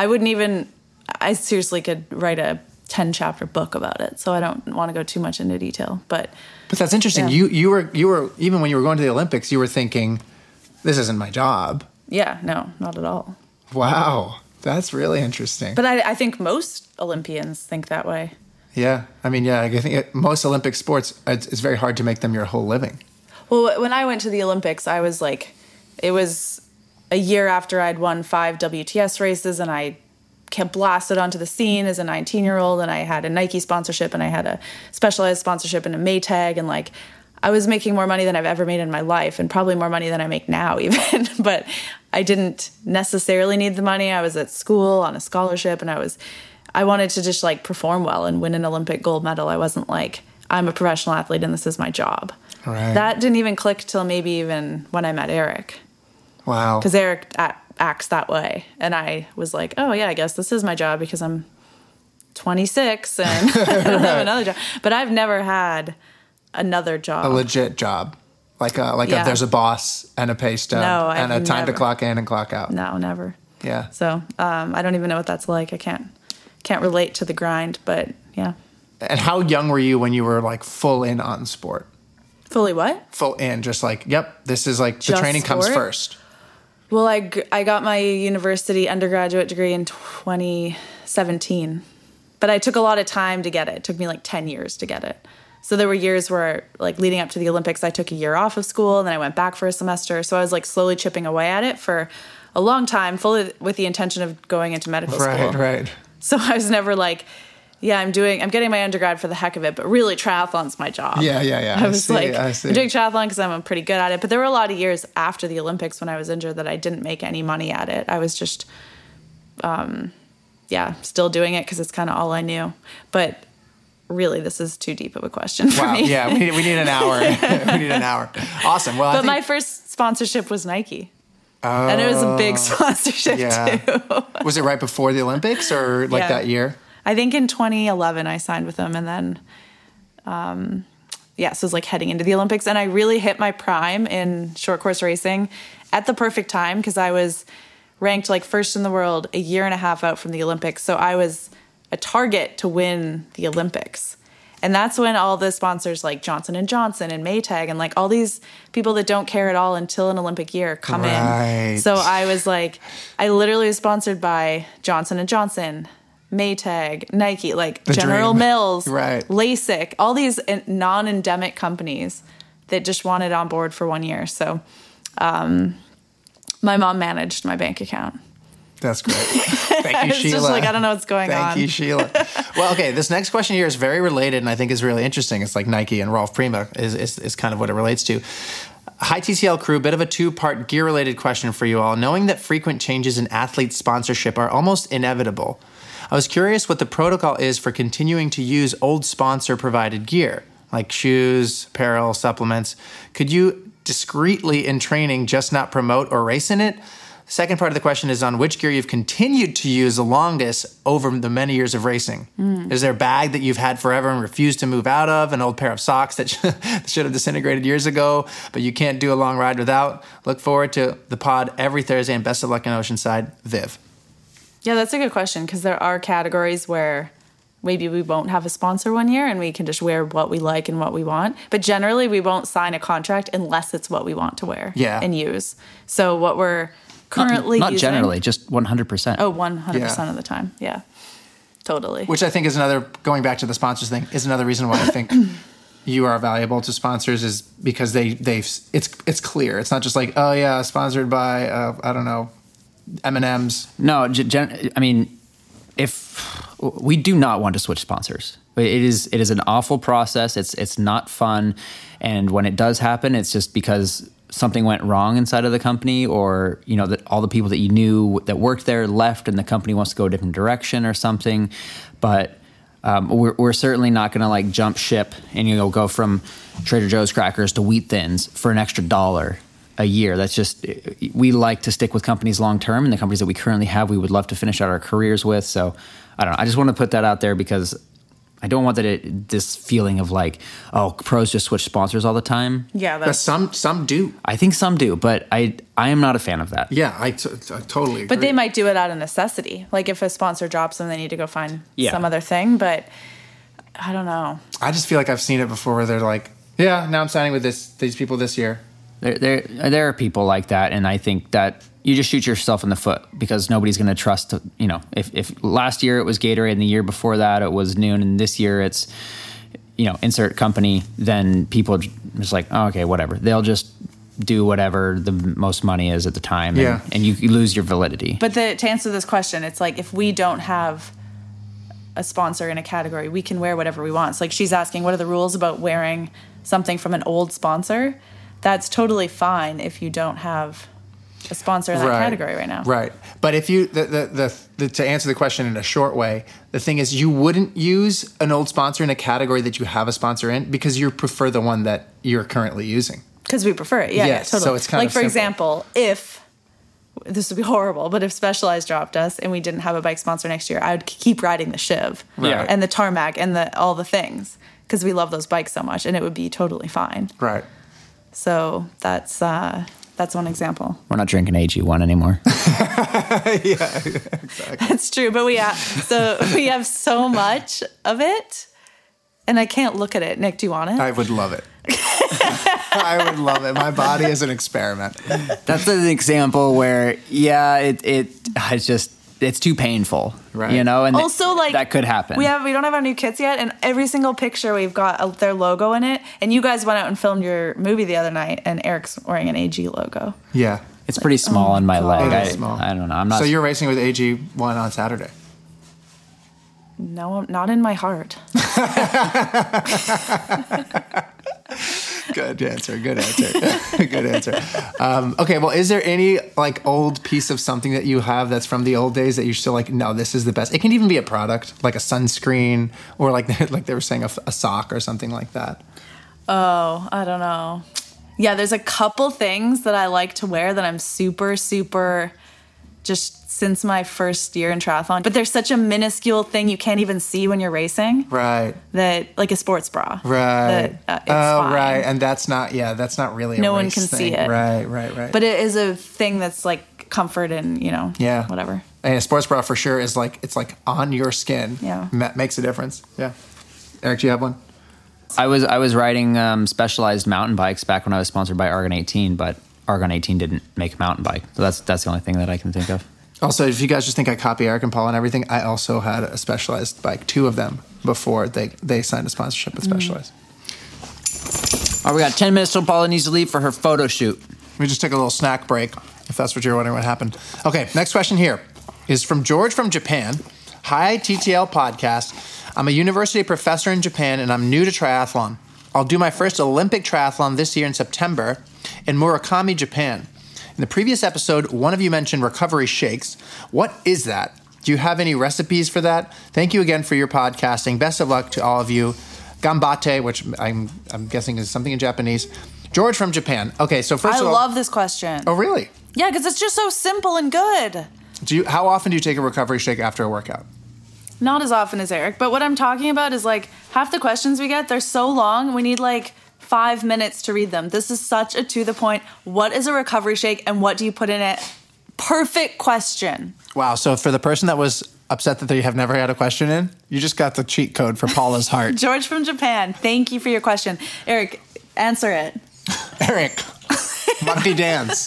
I seriously could write a 10-chapter book about it. So I don't want to go too much into detail, but that's interesting. Yeah. You were even when you were going to the Olympics, you were thinking, this isn't my job. Yeah, no, not at all. Wow. That's really interesting. But I think most Olympians think that way. Yeah. I think most Olympic sports, it's very hard to make them your whole living. Well, when I went to the Olympics, I was like, it was a year after I'd won 5 WTS races and I kept blasted onto the scene as a 19-year-old, and I had a Nike sponsorship and I had a Specialized sponsorship and a Maytag, and like I was making more money than I've ever made in my life, and probably more money than I make now even. But I didn't necessarily need the money. I was at school on a scholarship, and I wanted to just like perform well and win an Olympic gold medal. I wasn't like, I'm a professional athlete and this is my job. Right. That didn't even click till maybe even when I met Eric. Wow. Because Eric acts that way. And I was like, oh yeah, I guess this is my job because I'm 26 and I don't have another job. But I've never had another job. A legit job. Yeah. There's a boss and a pay stub No, and I've a time to never. clock in and clock out. No, never. Yeah. So I don't even know what that's like. I can't relate to the grind, but yeah. And how young were you when you were like full in on sport? Fully what? Full in, just like, yep, this is like the Just training comes sport? first. Well, I got my university undergraduate degree in 2017, but I took a lot of time to get it. It took me like 10 years to get it. So there were years where, like, leading up to the Olympics, I took a year off of school, and then I went back for a semester. So I was, like, slowly chipping away at it for a long time, fully with the intention of going into medical school. Right. So I was never like, yeah, I'm getting my undergrad for the heck of it, but really triathlon's my job. Yeah. I was see. I'm doing triathlon because I'm pretty good at it. But there were a lot of years after the Olympics when I was injured that I didn't make any money at it. I was just, still doing it because it's kind of all I knew. But really, this is too deep of a question for me. Yeah, we need an hour. We need an hour. Awesome. Well, But my first sponsorship was Nike. And it was a big sponsorship too. Was it right before the Olympics or like Yeah. that year? I think in 2011 I signed with them, and then, so it was like heading into the Olympics, and I really hit my prime in short course racing at the perfect time because I was ranked like first in the world a year and a half out from the Olympics, so I was a target to win the Olympics. And that's when all the sponsors like Johnson & Johnson and Maytag and like all these people that don't care at all until an Olympic year come in. So I was like, I literally was sponsored by Johnson & Johnson, Maytag, Nike, like General dream. Mills, Right. LASIK, all these non-endemic companies that just wanted on board for 1 year. So my mom managed my bank account. That's great. Thank you, It's Sheila. just like, I don't know what's going on. Thank you, Sheila. Well, okay, this next question here is very related and I think is really interesting. It's like Nike and Rolf Prima is kind of what it relates to. Hi, TCL crew. Bit of a two-part gear-related question for you all. Knowing that frequent changes in athlete sponsorship are almost inevitable, I was curious what the protocol is for continuing to use old sponsor-provided gear, like shoes, apparel, supplements. Could you discreetly in training just not promote or race in it? Second part of the question is on which gear you've continued to use the longest over the many years of racing. Is there a bag that you've had forever and refused to move out of, an old pair of socks that should have disintegrated years ago, but you can't do a long ride without? Look forward to the pod every Thursday, and best of luck in Oceanside. Viv. Yeah, that's a good question because there are categories where maybe we won't have a sponsor 1 year and we can just wear what we like and what we want. But generally, we won't sign a contract unless it's what we want to wear and use. So what we're currently not using, generally, just 100%. Oh, 100% of the time. Yeah, totally. Which I think is another, going back to the sponsors thing, is another reason why I think you are valuable to sponsors is because it's clear. It's not just like, oh yeah, sponsored by, I don't know, M&M's. No, I mean, if we do not want to switch sponsors, it is an awful process. It's not fun, and when it does happen, it's just because something went wrong inside of the company, or that all the people that you knew that worked there left, and the company wants to go a different direction or something. But we're certainly not going to like jump ship and go from Trader Joe's crackers to Wheat Thins for an extra $1 a year. That's just, we like to stick with companies long term, and the companies that we currently have, we would love to finish out our careers with. So I don't know. I just want to put that out there because I don't want this feeling of like, oh, pros just switch sponsors all the time. Yeah, But some do. I think some do, but I am not a fan of that. Yeah, I totally agree. but they might do it out of necessity. Like if a sponsor drops them, they need to go find some other thing. But I don't know. I just feel like I've seen it before where they're like, yeah, now I'm signing with these people this year. There are people like that, and I think that you just shoot yourself in the foot because nobody's going to trust. If last year it was Gatorade, and the year before that it was Noon, and this year it's insert company, then people just like, oh, okay, whatever. They'll just do whatever the most money is at the time, and you lose your validity. But to answer this question, it's like if we don't have a sponsor in a category, we can wear whatever we want. It's like she's asking, what are the rules about wearing something from an old sponsor? That's totally fine if you don't have a sponsor in that category right now. Right. But if you, to answer the question in a short way, the thing is you wouldn't use an old sponsor in a category that you have a sponsor in because you prefer the one that you're currently using. Because we prefer it. Yeah, Yes, yeah, totally. so it's kind like, of for simple. example, if, this would be horrible, but if Specialized dropped us and we didn't have a bike sponsor next year, I would keep riding the Shiv Right. and the Tarmac and all the things because we love those bikes so much, and it would be totally fine. Right. So that's one example. We're not drinking AG1 anymore. Yeah, exactly. That's true, but we have so much of it, and I can't look at it. Nick, do you want it? I would love it. I would love it. My body is an experiment. That's an example where, it's too painful, Right. And Also, like, that could happen. We don't have our new kits yet, and every single picture we've got their logo in it. And you guys went out and filmed your movie the other night, and Eric's wearing an AG logo. Yeah. It's pretty small on my leg. It is small. I don't know. I'm not. So you're racing with AG1 on Saturday. No, not in my heart. Good answer. Good answer. Okay, well, is there any like old piece of something that you have that's from the old days that you're still like, no, this is the best? It can even be a product, like a sunscreen, or like they were saying a sock or something like that. Oh, I don't know. Yeah, there's a couple things that I like to wear that I'm super, super just since my first year in triathlon. But there's such a minuscule thing you can't even see when you're racing. Right. That, like a sports bra. Right. That, it's fine. Right. And that's not really a No one race can thing. see it. Right. But it is a thing that's like comfort and, whatever. And a sports bra for sure is like, it's like on your skin. Yeah. Makes a difference. Yeah. Eric, do you have one? I was riding Specialized mountain bikes back when I was sponsored by Argon 18, but Argon 18 didn't make a mountain bike. So that's the only thing that I can think of. Also, if you guys just think I copy Eric and Paul and everything, I also had a Specialized bike, 2 of them, before they signed a sponsorship with Specialized. All right, we got 10 minutes till Paula needs to leave for her photo shoot. We just took a little snack break, if that's what you're wondering what happened. Okay, next question here is from George from Japan. Hi, TTL podcast. I'm a university professor in Japan, and I'm new to triathlon. I'll do my first Olympic triathlon this year in September in Murakami, Japan. In the previous episode, one of you mentioned recovery shakes. What is that? Do you have any recipes for that? Thank you again for your podcasting. Best of luck to all of you. Gambate, which I'm guessing is something in Japanese. George from Japan. Okay, so first of all... I love this question. Oh, really? Yeah, because it's just so simple and good. How often do you take a recovery shake after a workout? Not as often as Eric, but what I'm talking about is like half the questions we get, they're so long, we need like 5 minutes to read them. This is such a to the point, what is a recovery shake and what do you put in it? Perfect question. Wow, so for the person that was upset that they have never had a question in, you just got the cheat code for Paula's heart. George from Japan, thank you for your question. Eric, answer it. Eric, monkey dance.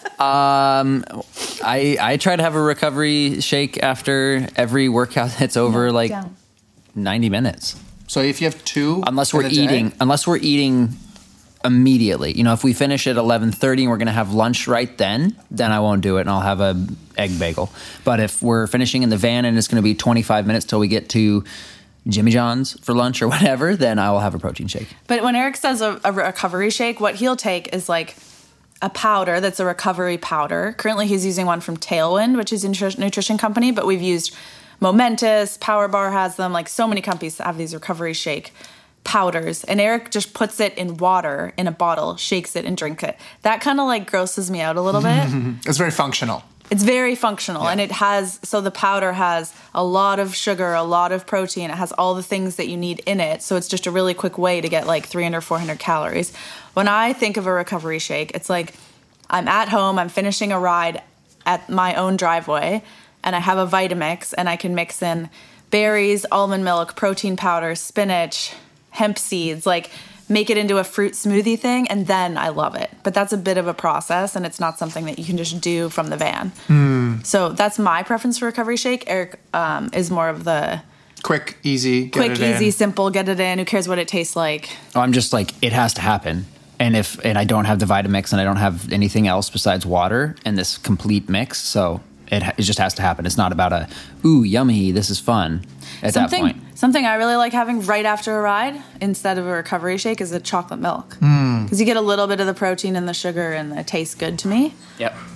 I try to have a recovery shake after every workout that's over 90 minutes. So if you have 2, unless we're eating immediately. If we finish at 11:30 and we're going to have lunch right then I won't do it and I'll have a egg bagel. But if we're finishing in the van and it's going to be 25 minutes till we get to Jimmy John's for lunch or whatever, then I will have a protein shake. But when Eric says a recovery shake, what he'll take is like a powder that's a recovery powder. Currently, he's using one from Tailwind, which is a nutrition company, but we've used Momentous, Power Bar has them. Like so many companies have these recovery shake powders. And Eric just puts it in water in a bottle, shakes it, and drink it. That kind of like grosses me out a little bit. It's very functional. It's very functional, yeah. And the powder has a lot of sugar, a lot of protein. It has all the things that you need in it. So it's just a really quick way to get like 300, 400 calories. When I think of a recovery shake, it's like I'm at home, I'm finishing a ride at my own driveway, and I have a Vitamix, and I can mix in berries, almond milk, protein powder, spinach, hemp seeds, like make it into a fruit smoothie thing, and then I love it. But that's a bit of a process, and it's not something that you can just do from the van. So that's my preference for recovery shake. Eric is more of the quick, easy, simple, get it in. Who cares what it tastes like? Oh, I'm just like, it has to happen. And I don't have the Vitamix and I don't have anything else besides water and this complete mix, so it just has to happen. It's not about ooh, yummy, this is fun at that point. Something I really like having right after a ride instead of a recovery shake is a chocolate milk. Because you get a little bit of the protein and the sugar and it tastes good to me. Yep.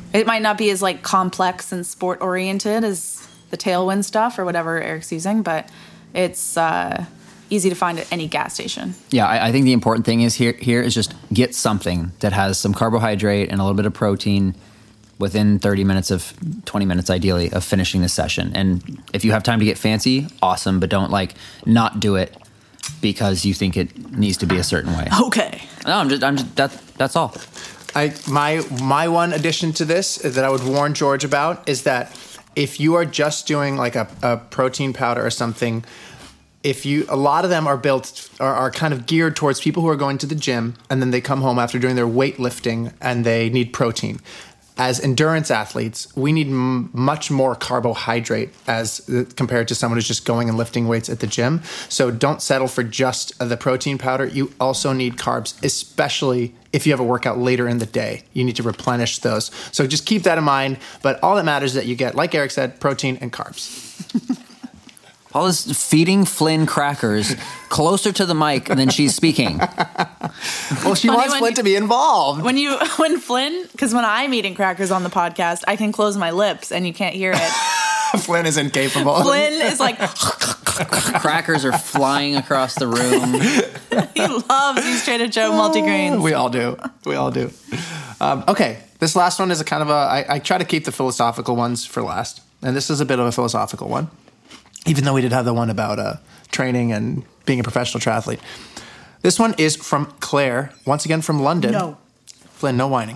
It might not be as like complex and sport oriented as the Tailwind stuff or whatever Eric's using, but it's easy to find at any gas station. Yeah, I think the important thing is here is just get something that has some carbohydrate and a little bit of protein within 30 minutes of 20 minutes, ideally, of finishing the session. And if you have time to get fancy, awesome, but don't like not do it because you think it needs to be a certain way. Okay. No, I'm just that's all. My one addition to this that I would warn George about is that if you are just doing like a protein powder or something, a lot of them are kind of geared towards people who are going to the gym and then they come home after doing their weightlifting and they need protein. As endurance athletes, we need much more carbohydrate as compared to someone who's just going and lifting weights at the gym. So don't settle for just the protein powder. You also need carbs, especially if you have a workout later in the day. You need to replenish those. So just keep that in mind. But all that matters is that you get, like Eric said, protein and carbs. Paula's feeding Flynn crackers closer to the mic than she's speaking. Well, she wants Flynn to be involved. When Flynn, because when I'm eating crackers on the podcast, I can close my lips and you can't hear it. Flynn is incapable. Flynn is like... Crackers are flying across the room. He loves these Trader Joe multigrains. We all do. Okay, this last one is a kind of I try to keep the philosophical ones for last. And this is a bit of a philosophical one. Even though we did have the one about training and being a professional triathlete. This one is from Claire, once again from London. No. Flynn, no whining.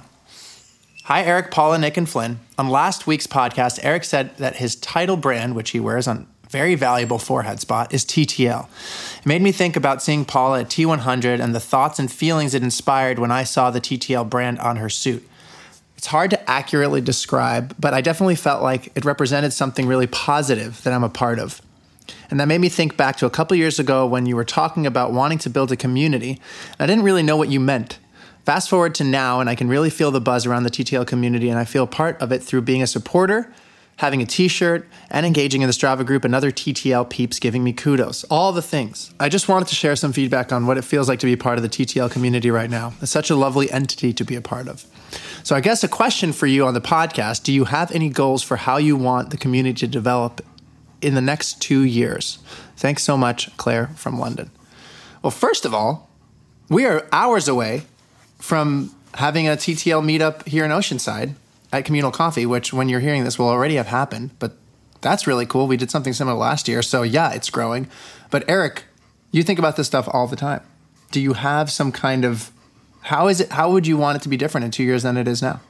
Hi, Eric, Paula, Nick, and Flynn. On last week's podcast, Eric said that his title brand, which he wears on very valuable forehead spot, is TTL. It made me think about seeing Paula at T100 and the thoughts and feelings it inspired when I saw the TTL brand on her suit. It's hard to accurately describe, but I definitely felt like it represented something really positive that I'm a part of. And that made me think back to a couple years ago when you were talking about wanting to build a community. I didn't really know what you meant. Fast forward to now, and I can really feel the buzz around the TTL community, and I feel part of it through being a supporter, having a t-shirt, and engaging in the Strava group and other TTL peeps giving me kudos. All the things. I just wanted to share some feedback on what it feels like to be part of the TTL community right now. It's such a lovely entity to be a part of. So I guess a question for you on the podcast, do you have any goals for how you want the community to develop in the next 2 years? Thanks so much, Claire from London. Well, first of all, we are hours away from having a TTL meetup here in Oceanside at Communal Coffee, which when you're hearing this will already have happened, but that's really cool. We did something similar last year, so yeah, it's growing. But Eric, you think about this stuff all the time. Do you have some kind of, how would you want it to be different in 2 years than it is now?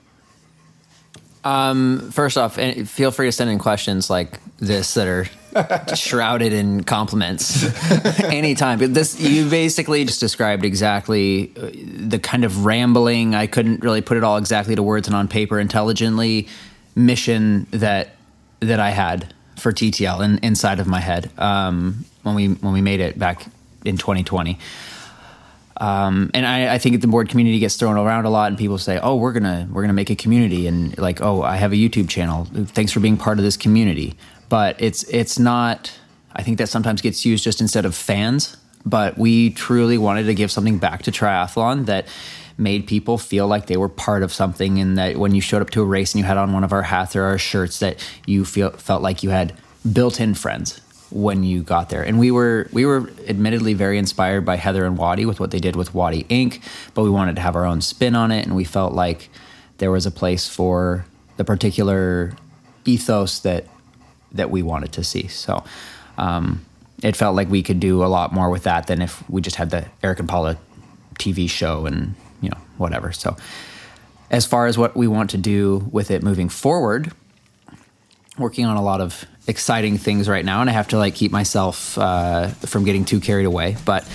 First off, feel free to send in questions like this that are shrouded in compliments anytime. But you basically just described exactly the kind of rambling, I couldn't really put it all exactly to words and on paper intelligently, mission that I had for TTL inside of my head when we made it back in 2020. And I think the board community gets thrown around a lot, and people say, "Oh, we're gonna make a community," and like, "Oh, I have a YouTube channel. Thanks for being part of this community." But it's not. I think that sometimes gets used just instead of fans. But we truly wanted to give something back to triathlon that made people feel like they were part of something, and that when you showed up to a race and you had on one of our hats or our shirts, that you felt like you had built-in friends when you got there. And we were admittedly very inspired by Heather and Waddy with what they did with Waddy Inc., but we wanted to have our own spin on it, and we felt like there was a place for the particular ethos that we wanted to see. So it felt like we could do a lot more with that than if we just had the Eric and Paula TV show and, whatever. So as far as what we want to do with it moving forward, working on a lot of exciting things right now, and I have to keep myself from getting too carried away. But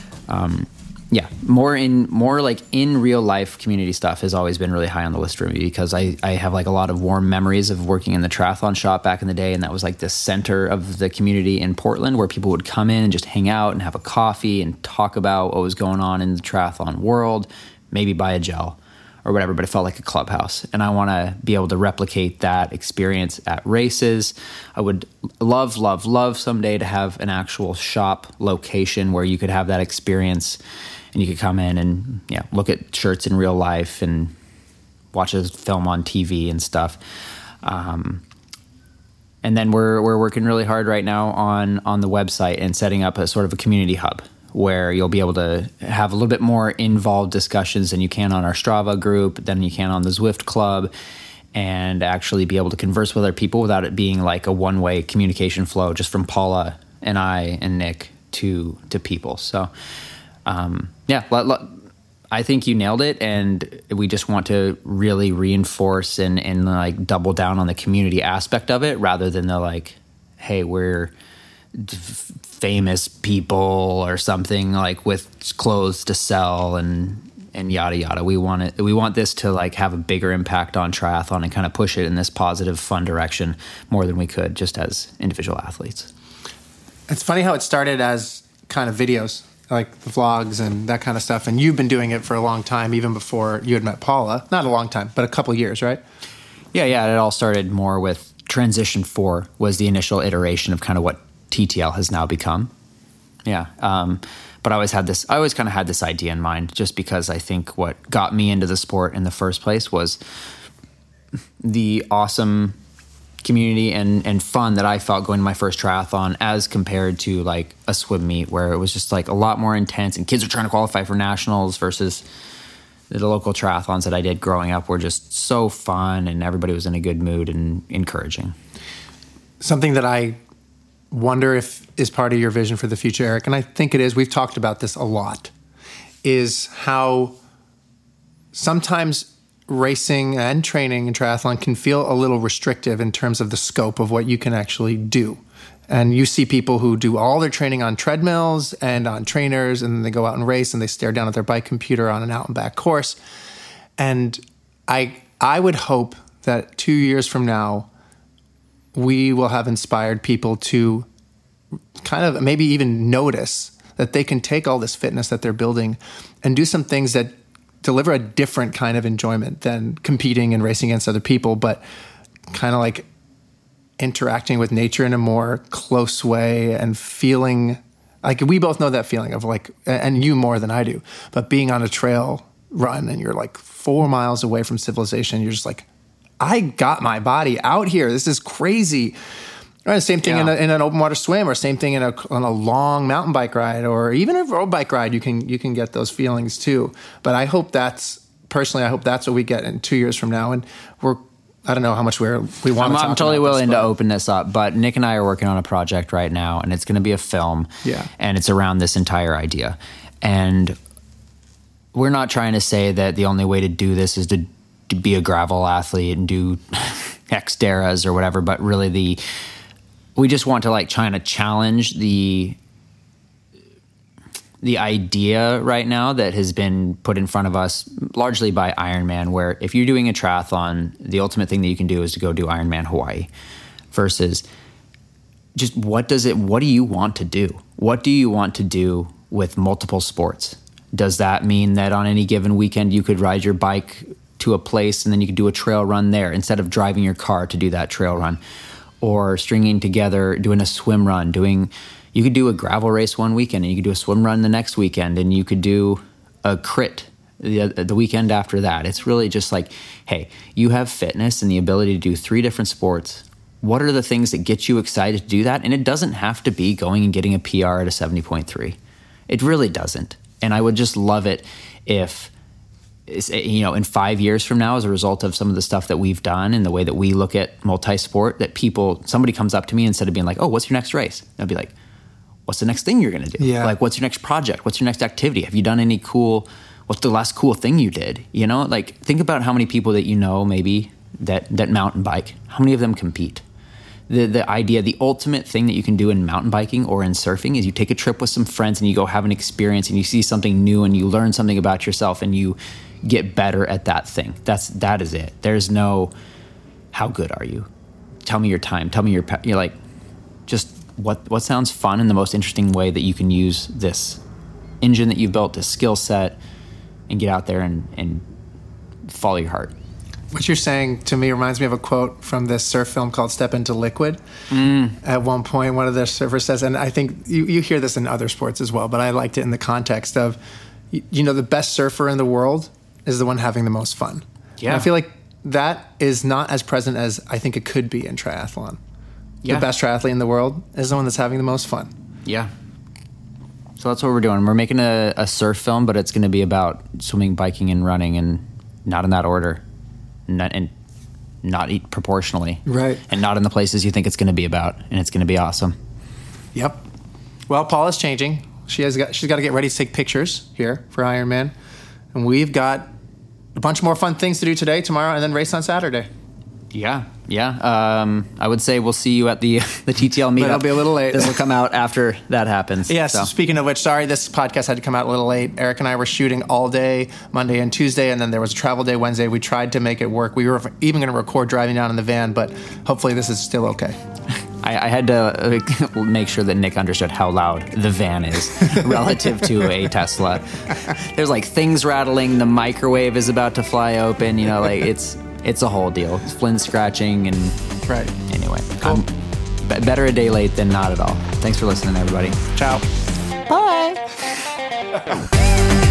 more in real life community stuff has always been really high on the list for me, because I have a lot of warm memories of working in the triathlon shop back in the day, and that was the center of the community in Portland, where people would come in and just hang out and have a coffee and talk about what was going on in the triathlon world, maybe buy a gel or whatever, but it felt like a clubhouse. And I want to be able to replicate that experience at races. I would love, love, love someday to have an actual shop location where you could have that experience and you could come in and look at shirts in real life and watch a film on TV and stuff. And then we're working really hard right now on the website and setting up a sort of a community hub where you'll be able to have a little bit more involved discussions than you can on our Strava group, than you can on the Zwift Club, and actually be able to converse with other people without it being like a one-way communication flow just from Paula and I and Nick to people. So, I think you nailed it, and we just want to really reinforce and like double down on the community aspect of it rather than the like, hey, we're famous people or something like with clothes to sell and yada yada. We want this to like have a bigger impact on triathlon and kind of push it in this positive, fun direction more than we could just as individual athletes. It's funny how it started as kind of videos, like the vlogs and that kind of stuff. And you've been doing it for a long time, even before you had met Paula. Not a long time, but a couple years, right? Yeah. It all started more with Transition 4 was the initial iteration of kind of what TTL has now become. Yeah. But I always kind of had this idea in mind, just because I think what got me into the sport in the first place was the awesome community and fun that I felt going to my first triathlon as compared to like a swim meet where it was just like a lot more intense and kids were trying to qualify for nationals versus the local triathlons that I did growing up were just so fun and everybody was in a good mood and encouraging. Something that I wonder if is part of your vision for the future, Eric, and I think it is, we've talked about this a lot, is how sometimes racing and training in triathlon can feel a little restrictive in terms of the scope of what you can actually do. And you see people who do all their training on treadmills and on trainers, and then they go out and race and they stare down at their bike computer on an out and back course. And I would hope that 2 years from now, we will have inspired people to kind of maybe even notice that they can take all this fitness that they're building and do some things that deliver a different kind of enjoyment than competing and racing against other people, but kind of like interacting with nature in a more close way and feeling like we both know that feeling of like, and you more than I do, but being on a trail run and you're like 4 miles away from civilization, you're just like, I got my body out here. This is crazy. Right, same thing in an open water swim, or same thing on a long mountain bike ride, or even a road bike ride. You can get those feelings too. But I hope that's what we get in 2 years from now. And I don't know how much we want to talk about. I'm totally willing to open this up, but Nick and I are working on a project right now, and it's going to be a film. Yeah, and it's around this entire idea. And we're not trying to say that the only way to do this is to be a gravel athlete and do Xterras or whatever, but really we just want to like try to challenge the idea right now that has been put in front of us largely by Ironman, where if you're doing a triathlon, the ultimate thing that you can do is to go do Ironman Hawaii, versus just what do you want to do? What do you want to do with multiple sports? Does that mean that on any given weekend you could ride your bike to a place and then you could do a trail run there instead of driving your car to do that trail run? Or stringing together, doing a swim run, you could do a gravel race one weekend and you could do a swim run the next weekend and you could do a crit the weekend after that. It's really just like, hey, you have fitness and the ability to do 3 different sports. What are the things that get you excited to do that? And it doesn't have to be going and getting a PR at a 70.3. It really doesn't. And I would just love it if, in 5 years from now, as a result of some of the stuff that we've done and the way that we look at multi-sport, that somebody comes up to me instead of being like, oh, what's your next race? I'll be like, what's the next thing you're going to do? Yeah. Like, what's your next project? What's your next activity? Have you done any what's the last cool thing you did? Like think about how many people that maybe that mountain bike, how many of them compete? The idea, the ultimate thing that you can do in mountain biking or in surfing is you take a trip with some friends and you go have an experience and you see something new and you learn something about yourself and you get better at that thing. That is it. There's no, how good are you? Tell me your time. Tell me you're like, just what sounds fun in the most interesting way that you can use this engine that you've built, this skill set, and get out there and follow your heart. What you're saying to me reminds me of a quote from this surf film called Step Into Liquid. At one point, one of the surfers says, and I think you hear this in other sports as well, but I liked it in the context of, the best surfer in the world is the one having the most fun. Yeah. I feel like that is not as present as I think it could be in triathlon. Yeah. The best triathlete in the world is the one that's having the most fun. Yeah. So that's what we're doing. We're making a surf film, but it's going to be about swimming, biking, and running, and not in that order, and not eat proportionally, Right. and not in the places you think it's going to be about, and it's going to be awesome. Yep. Well, Paula's changing. She's got to get ready to take pictures here for Ironman, and we've got a bunch more fun things to do today, tomorrow, and then race on Saturday. Yeah. I would say we'll see you at the TTL meetup. But it'll be a little late. This will come out after that happens. Yes. So. Speaking of which, sorry, this podcast had to come out a little late. Eric and I were shooting all day Monday and Tuesday, and then there was a travel day Wednesday. We tried to make it work. We were even going to record driving down in the van, but hopefully this is still okay. I had to make sure that Nick understood how loud the van is relative to a Tesla. There's like things rattling. The microwave is about to fly open. You know, like it's a whole deal. It's Flynn scratching and Right. Anyway, Cool. Better a day late than not at all. Thanks for listening, everybody. Ciao. Bye.